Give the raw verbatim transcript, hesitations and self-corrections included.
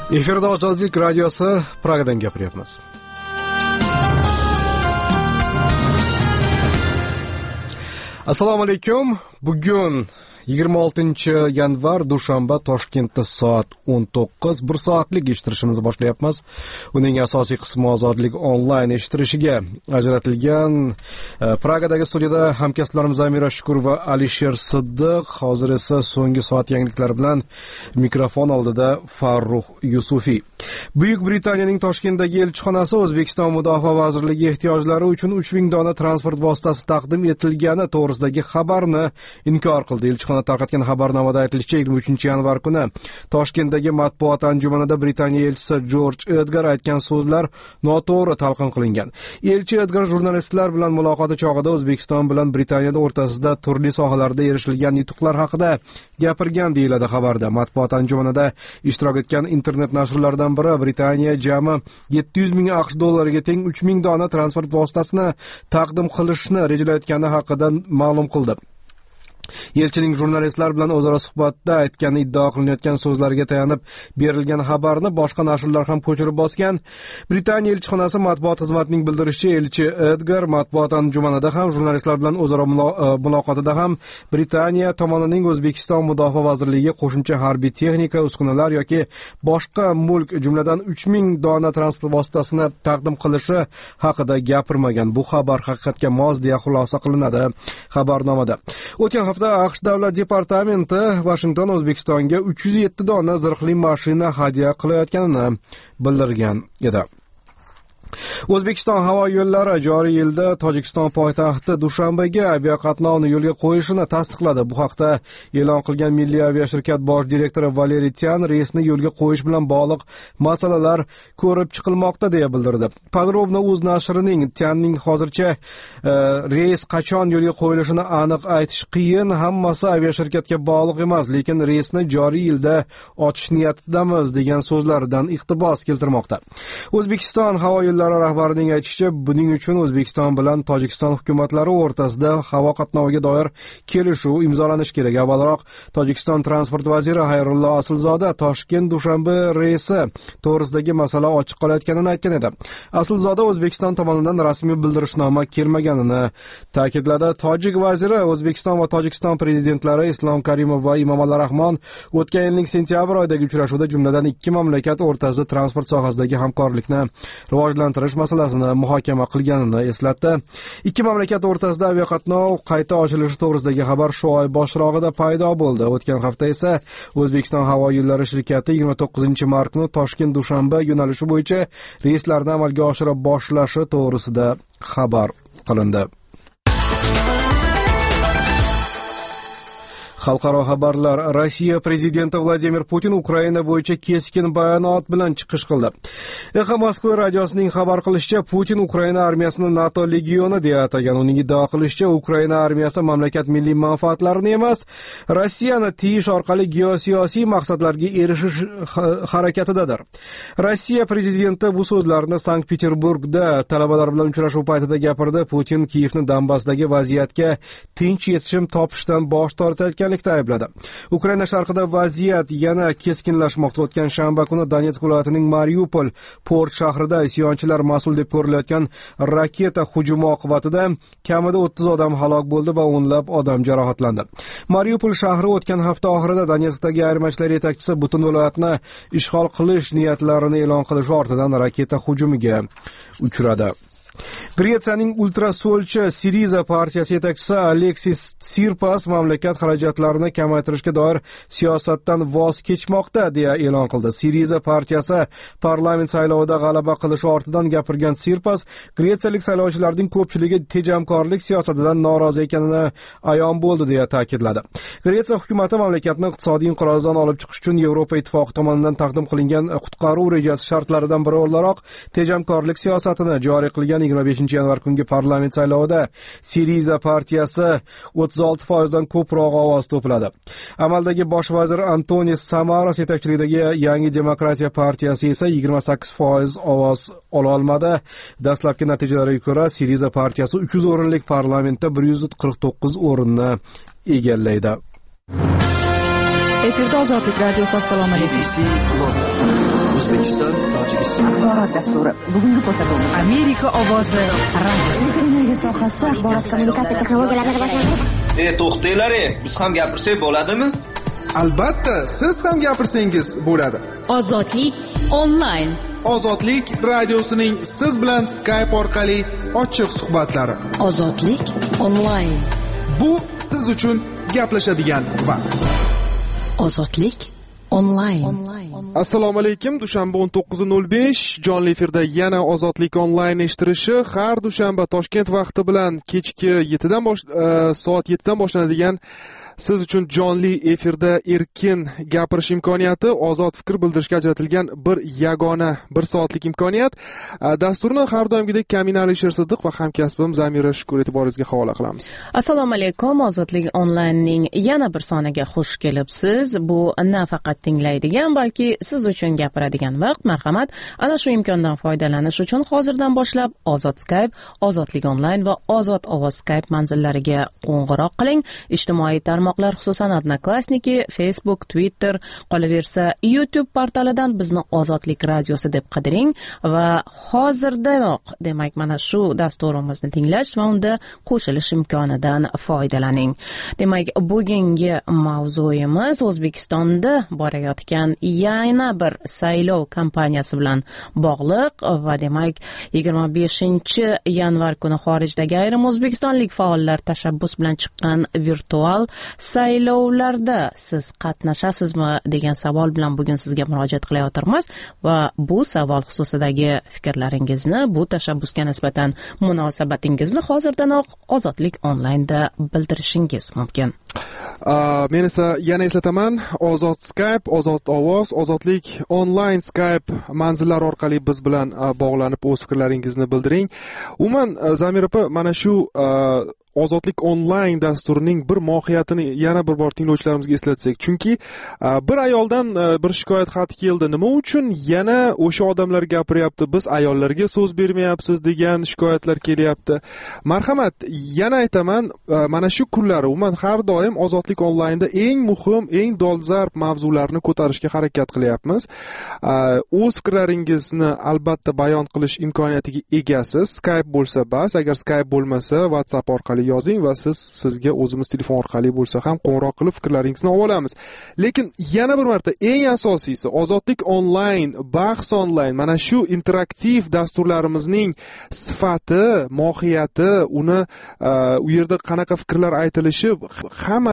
Efirda Ozodlik radiosi Pragadan gapiryapmiz. Assalomu alaykum. Bugun yigirma oltinchi yanvar dushanba Toshkentda soat o'n to'qqiz bir soatlik eshittirishimizni boshlayapmiz. Uning asosiy qismi Ozodlik onlayn eshittirishiga ajratilgan. Pragadagi studiyada hamkasblarimiz Amira Shukur va Alisher Siddiq, hozir esa so'nggi soat yangiliklari bilan mikrofon oldida Farruh Yusufiy. Buyuk Britaniyaning Toshkentdagi elchixonasi O'zbekiston Mudofaa vazirligi ehtiyojlari uchun uch ming dona transport vositasi taqdim etilgani to'g'risidagi xabarni inkor qildi. Elchixona tarqatgan xabarnomada aytilishicha, yigirma uchinchi yanvar kuni Toshkentdagi matbuot anjumanida Britaniya elchisi Jorj Edgar aytgan so'zlar noto'g'ri talqin qilingan. Elchi Edgar jurnalistlar bilan muloqoti chog'ida O'zbekiston bilan Britaniyada o'rtasida turli sohalarda erishilgan yutuqlar haqida gapirgan deyiladi xabarda. Matbuot anjumanida ishtirok etgan internet nashrlardan biri Britaniya jami yetti yuz ming AQSh dollariga teng uch ming dona transport vositasini taqdim qilishni rejalayotgani haqida ma'lum qildi. Elchining jurnalistlar bilan o'zaro suhbatda aytgani iddao qilinayotgan so'zlarga tayanib berilgan xabarni boshqa nashrlar ham ko'chirib bosgan. Britaniya elchixonasi matbuot xizmatining bildirishicha, elchi Edgar matbuot anjumanida ham jurnalistlar bilan o'zaro muloqotida ham Britaniya tomonining O'zbekiston Mudofaa vazirligiga qo'shimcha harbiy texnika, uskunalar yoki boshqa mulk, jumladan uch ming dona transport vositasini taqdim qilishi haqida gapirmagan. Bu xabar haqiqatga mos deya xulosa qilinadi xabarnomada. O'tgan hafta AQSh davlat departamenti Washington O'zbekistonga uch yuz yetti dona zirhli mashina hadya qilayotganini bildirgan edi. O'zbekiston havo yo'llari joriy yilda Tojikiston poytaxti Dushanbaga aviaqatnovni yo'lga qo'yishini tasdiqladi. Bu haqda e'lon qilgan milliy aviashirkat bosh direktori Valeriy Tyan reysni yo'lga qo'yish bilan bog'liq masalalar ko'rib chiqilmoqda deya bildirdi. Podrobno o'z nashrining Tyanning hozircha e, reys qachon yo'lga qo'yilishini aniq aytish qiyin, hammasi aviashirkatga bog'liq emas, lekin reysni joriy yilda ochish niyatidamiz degan so'zlaridan iqtibos keltirmoqda. O'zbekiston havo yo'llari rahbarining aytishicha, buning uchun O'zbekiston bilan Tojikiston hukumatlari o'rtasida havo qatnoviga doir kelishuv imzolanishi kerak. Avvalroq Tojikiston transport vaziri Hayrullo Aslzoda Toshkent-Dushanba reysi to'g'risidagi masala ochiq qolayotganini aytgan edi. Aslzoda O'zbekiston tomonidan rasmiy bildirishnoma kelmaganini ta'kidladi. Tojik vaziri O'zbekiston va Tojikiston prezidentlari Islom Karimov va Emomali Rahmon o'tgan yilning sentyabr oyidagi uchrashuvda jumladan ikki mamlakat o'rtasida transport sohasidagi hamkorlikni rivojlantirish masalasini muhokama qilganini eslatdi. Ikki mamlakat o'rtasida aviaqatnov qayta ochilishi to'g'risidagi xabar shu oy boshrog'ida paydo bo'ldi. O'tgan hafta esa O'zbekiston havo yo'llari shirkati yigirma to'qqizinchi mart kuni Toshkent-Dushanba yo'nalishi bo'yicha reyslarni amalga oshira boshlashi to'g'risida xabar qilindi. Xalqaro xabarlar. Rossiya prezidenti Vladimir Putin Ukraina bo'yicha keskin bayonot bilan chiqish qildi. Exa Moskva radiosining xabar qilishicha, Putin Ukraina armiyasini NATO legioni deya atagan. Uning iddao qilishicha, Ukraina armiyasi mamlakat milliy manfaatlarini emas, Rossiyani tiyish orqali geosiyosiy maqsadlarga erishish harakatidadir. Rossiya prezidenti bu so'zlarni Sankt-Peterburgda talabalar bilan uchrashuv paytida gapirdi. Putin Kiyevni Donbassdagi vaziyatga tinch yechim topishdan bosh tortayotgan aybladi. Ukraina sharqida vaziyat yana keskinlashmoqda. O'tgan shanba kuni Donetsk viloyatining Mariupol port shahrida isyonchilar mas'ul deb ko'rilayotgan raketa hujumi oqibatida kamida o'ttiz odam halok bo'ldi va o'nlab odam jarohatlandi. Mariupol shahri o'tgan hafta oxirida Donetskdagi ayirmachilar yetakchisi butun viloyatni ishg'ol qilish niyatlarini e'lon qilishi ortidan raketa hujumiga uchradi. Gretsiyaning ultraso'lchi Siriza partiyasi yetakchisi Aleksis Tsipras mamlakat xarajatlarini kamaytirishga doir siyosatdan voz kechmoqda deya e'lon qildi. Siriza partiyasi parlament saylovida g'alaba qilishi ortidan gapirgan Tsipras, gretsiyalik saylovchilarning ko'pchiligi tejamkorlik siyosatidan norozi ekanini ayon bo'ldi deya ta'kidladi. Gretsiya hukumati mamlakatni iqtisodiy inqirozdan olib chiqish uchun Yevropa ittifoqi tomonidan taqdim qilingan qutqaruv rejasi shartlaridan biri o'laroq tejamkorlik siyosatini joriy qilgan. yigirma beshinchi yanvar kungi parlament saylovida Siriza partiyasi o'ttiz olti foizdan ko'proq ovoz to'pladi. Amaldagi bosh vazir Antonis Samaras yetakchiligidagi Yangi demokratiya partiyasi esa yigirma sakkiz foiz ovoz ola olmadi. Dastlabki natijalarga ko'ra Siriza partiyasi uch yuz o'rinlik parlamentda bir yuz qirq to'qqiz o'rinni egallaydi. Efirda Ozodlik radiosi. Assalomu alaykum. O'zbekiston, Tojikiston axborot dasturi. Bugungi ko'rsatuvimiz Amerika ovozi radiosi. Energiya sohasida axborot kommunikatsiya texnologiyalarini rivojlantirish. E, to'xtanglar, biz ham gapirsak bo'ladimi? Albatta, siz ham gapirsangiz bo'ladi. Ozodlik onlayn. Ozodlik radiosining siz bilan Skype orqali ochiq suhbatlari. Ozodlik onlayn. Bu siz uchun gaplashadigan vaqt. Ozodlik onlayn. Assalomu alaykum. Dushanba o'n to'qqiz nol besh jonli efirda yana Ozodlik onlayn eshittirishi har dushanba Toshkent vaqti bilan kechki yettidan bosh uh, soat yettidan boshlanadigan siz uchun jonli efirda erkin gapirish imkoniyati, ozod fikr bildirishga ajratilgan bir yagona bir soatlik imkoniyat. Dasturni har doimgidek Kamina Alisher Siddiq va hamkasbim Zamira Shukur e'tiboringizga havola qilamiz. Assalomu alaykum. Ozodlik onlaynning yana bir soniga xush kelibsiz. Bu nafaqat tinglaydigan, balki siz uchun gapiradigan vaqt. Marhamat, ana shu imkondan foydalanish uchun hozirdan boshlab Ozod Skype, Ozodlik onlayn va Ozod ovoz Skype manzillariga qo'ng'iroq qiling. Ijtimoiy tarmoqlar, xususan Odnoklassniki, Facebook, Twitter, qolaversa YouTube portalidan bizni Ozodlik radiosi deb qidiring va hozirdanoq, demak, mana shu dasturimizni tinglash va unda qo'shilish imkonidan foydalaning. Demak, bugungi mavzuyimiz O'zbekistonda borayotgan yana bir saylov kampaniyasi bilan bog'liq va demak, yigirma beshinchi yanvar kuni xorijdagi ayrim o'zbekistonlik faollar tashabbus bilan chiqqan virtual saylovlarda siz qatnashasizmi degan savol bilan bugun sizga murojaat qilayotirmiz va bu savol xususidagi fikrlaringizni, bu tashabbusga nisbatan munosabatingizni hozirdanoq Ozodlik onlaynda bildirishingiz mumkin. Uh, men esa yana eslataman, Ozod Skype, Ozod ovoz, Ozodlik onlayn Skype manzillari orqali biz bilan uh, bog'lanib o'z fikrlaringizni bildiring. Umuman, uh, Zamir opa, mana shu uh, Ozodlik onlayn dasturining bir mohiyatini yana bir bor tinglovchilarimizga eslatsak, chunki bir ayoldan bir shikoyat xati keldi. Nima uchun yana o'sha odamlar gapiryapti, biz ayollarga so'z bermayapsiz degan shikoyatlar kelyapti. Marhamat, yana aytaman, mana shu kunlari umuman har doim Ozodlik onlaynda eng muhim, eng dolzarb mavzularni ko'tarishga harakat qilyapmiz. O'z fikrlaringizni albatta bayon qilish imkoniyatiga egasiz. Skype bo'lsa bas, agar Skype bo'lmasa WhatsApp orqali yozing va siz sizga o'zimiz telefon orqali bo'lsa ham qo'ng'iroq qilib fikrlaringizni olamiz. Lekin yana bir marta eng asosiysi Ozodlik onlayn, bahs onlayn, mana shu interaktiv dasturlarimizning sifati, mohiyati, uni u yerda qanaqa fikrlar aytilishi hamma